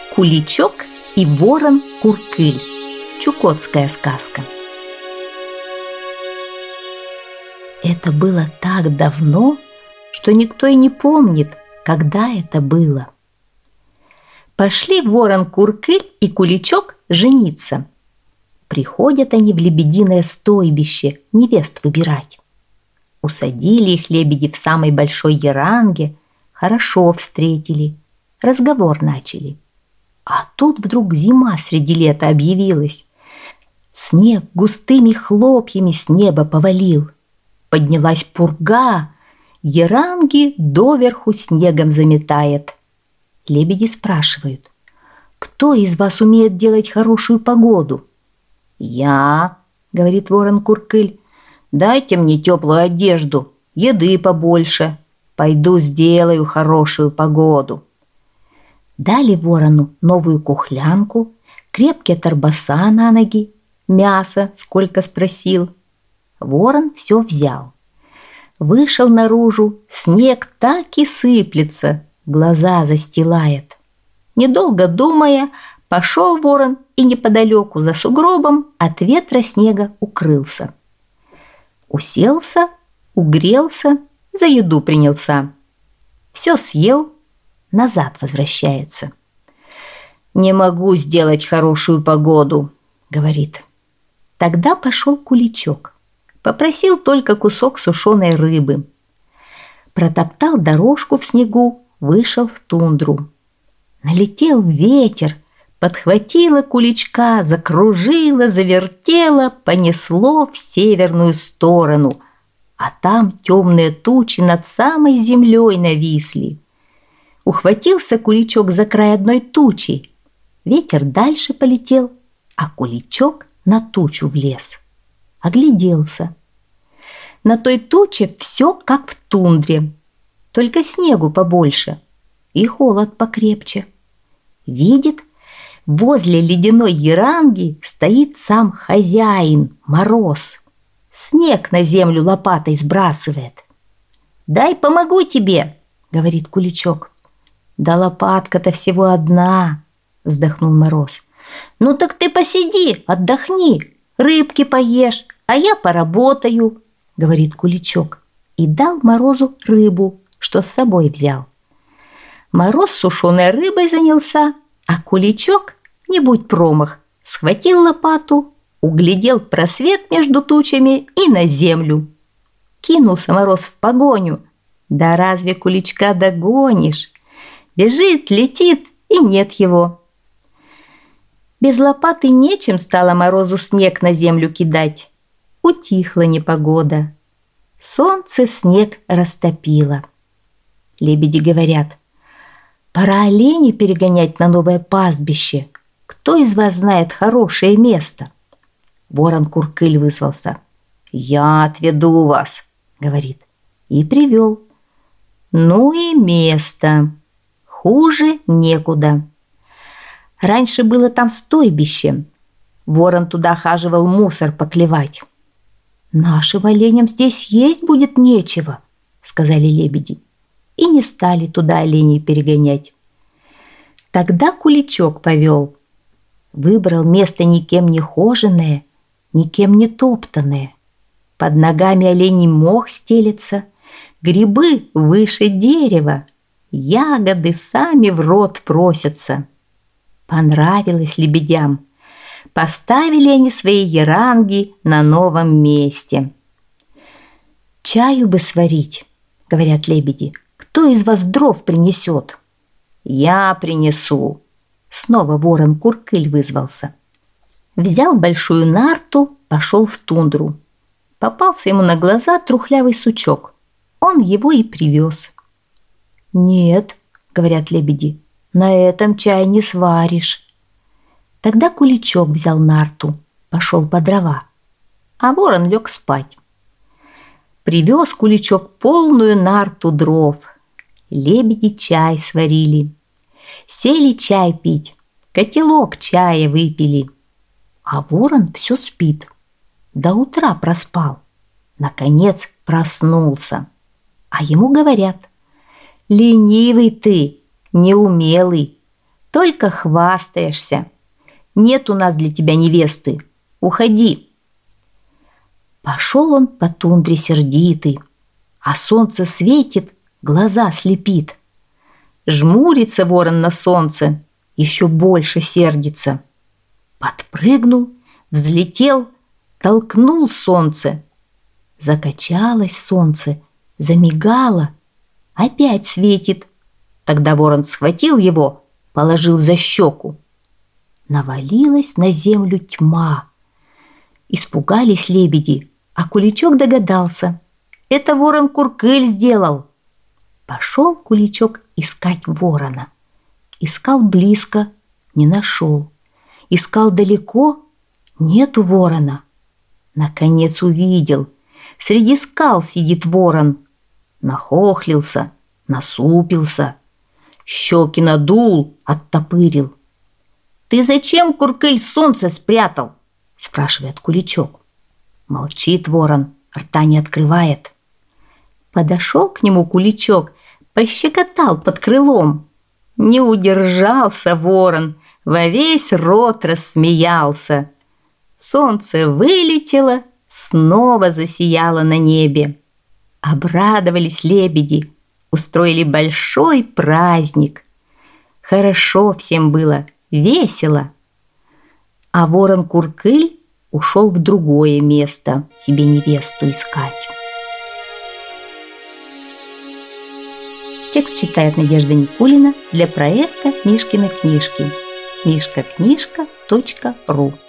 Куличок и ворон Куркыль. Чукотская сказка. Это было так давно, что никто и не помнит, когда это было. Пошли ворон Куркыль и Куличок жениться. Приходят они в лебединое стойбище невест выбирать. Усадили их лебеди в самой большой яранге, хорошо встретили, разговор начали. А тут вдруг зима среди лета объявилась. Снег густыми хлопьями с неба повалил. Поднялась пурга, яранги доверху снегом заметает. Лебеди спрашивают: кто из вас умеет делать хорошую погоду? Я, говорит ворон Куркыль, дайте мне теплую одежду, еды побольше, пойду сделаю хорошую погоду. Дали ворону новую кухлянку, крепкие торбаса на ноги, мясо сколько спросил. Ворон все взял. Вышел наружу, снег так и сыплется, глаза застилает. Недолго думая, пошел ворон и неподалеку за сугробом от ветра снега укрылся. Уселся, угрелся, за еду принялся. Все съел, назад возвращается. «Не могу сделать хорошую погоду», — говорит. Тогда пошел Куличок. Попросил только кусок сушеной рыбы. Протоптал дорожку в снегу, вышел в тундру. Налетел ветер, подхватило Куличка, закружило, завертело, понесло в северную сторону, а там темные тучи над самой землей нависли. Ухватился Куличок за край одной тучи. Ветер дальше полетел, а Куличок на тучу влез. Огляделся. На той туче все как в тундре, только снегу побольше и холод покрепче. Видит, возле ледяной яранги стоит сам хозяин, Мороз. Снег на землю лопатой сбрасывает. «Дай помогу тебе», — говорит Куличок. «Да лопатка-то всего одна», — вздохнул Мороз. «Ну так ты посиди, отдохни, рыбки поешь, а я поработаю», — говорит Куличок. И дал Морозу рыбу, что с собой взял. Мороз сушеной рыбой занялся, а Куличок, не будь промах, схватил лопату, углядел просвет между тучами и на землю. Кинулся Мороз в погоню. Да разве Куличка догонишь? Бежит, летит, и нет его. Без лопаты нечем стало Морозу снег на землю кидать. Утихла непогода. Солнце снег растопило. Лебеди говорят: пора оленей перегонять на новое пастбище. Кто из вас знает хорошее место? Ворон Куркыль вызвался. «Я отведу вас», — говорит, и привел. Ну и место. Хуже некуда. Раньше было там стойбище. Ворон туда хаживал мусор поклевать. «Нашим оленям здесь есть будет нечего», — сказали лебеди, и не стали туда оленей перегонять. Тогда Куличок повел. Выбрал место никем не хоженое, никем не топтанное. Под ногами оленей мох стелется, грибы выше дерева, ягоды сами в рот просятся. Понравилось лебедям. Поставили они свои яранги на новом месте. «Чаю бы сварить», — говорят лебеди. «Кто из вас дров принесет?» «Я принесу». Снова ворон Куркыль вызвался. Взял большую нарту, пошел в тундру. Попался ему на глаза трухлявый сучок. Он его и привез. «Нет», — говорят лебеди, — «на этом чай не сваришь». Тогда Куличок взял нарту, пошел по дрова, а ворон лег спать. Привез Куличок полную нарту дров. Лебеди чай сварили. Сели чай пить, котелок чая выпили. А ворон все спит. До утра проспал. Наконец проснулся. А ему говорят: «Ленивый ты, неумелый. только хвастаешься. Нет у нас для тебя невесты. Уходи. Пошел он по тундре сердитый, а солнце светит, глаза слепит. Жмурится ворон на солнце, еще больше сердится. Подпрыгнул, взлетел, толкнул солнце. Закачалось солнце, замигало, опять светит. Тогда ворон схватил его, положил за щеку. Навалилась на землю тьма. Испугались лебеди, а Куличок догадался. Это ворон Куркыль сделал. Пошел Куличок искать ворона. Искал близко, не нашел. Искал далеко, нету ворона. Наконец увидел. Среди скал сидит ворон. Нахохлился, насупился. Щеки надул, оттопырил. «Ты зачем, Куркыль, солнце спрятал?» – спрашивает Куличок. Молчит ворон, рта не открывает. Подошел к нему Куличок, пощекотал под крылом. Не удержался ворон, во весь рот рассмеялся. Солнце вылетело, снова засияло на небе. Обрадовались лебеди, устроили большой праздник. Хорошо всем было, весело. А ворон Куркыль ушел в другое место себе невесту искать. Текст читает Надежда Никулина для проекта «Мишкины книжки». mishkaknижка.ру